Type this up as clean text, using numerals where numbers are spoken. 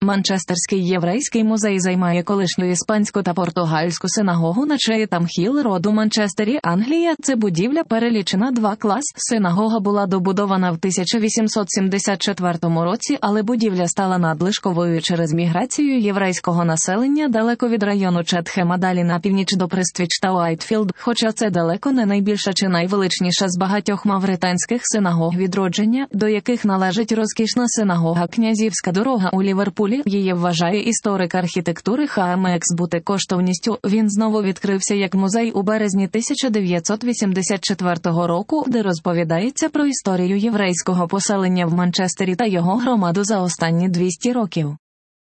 Манчестерський єврейський музей займає колишню іспанську та португальську синагогу на Чейтам-Хіл роду Манчестері, Англія. Це будівля перелічена 2 клас. Синагога була добудована в 1874 році, але будівля стала надлишковою через міграцію єврейського населення далеко від району Четхема далі на північ до Прествіч та Уайтфілд, хоча це далеко не найбільша чи найвеличніша з багатьох мавританських синагог відродження, до яких належить розкішна синагога Князівська дорога у Ліверпулі. Її вважає історик архітектури ХМХ бути коштовністю. Він знову відкрився як музей у березні 1984 року, де розповідається про історію єврейського поселення в Манчестері та його громаду за останні 200 років.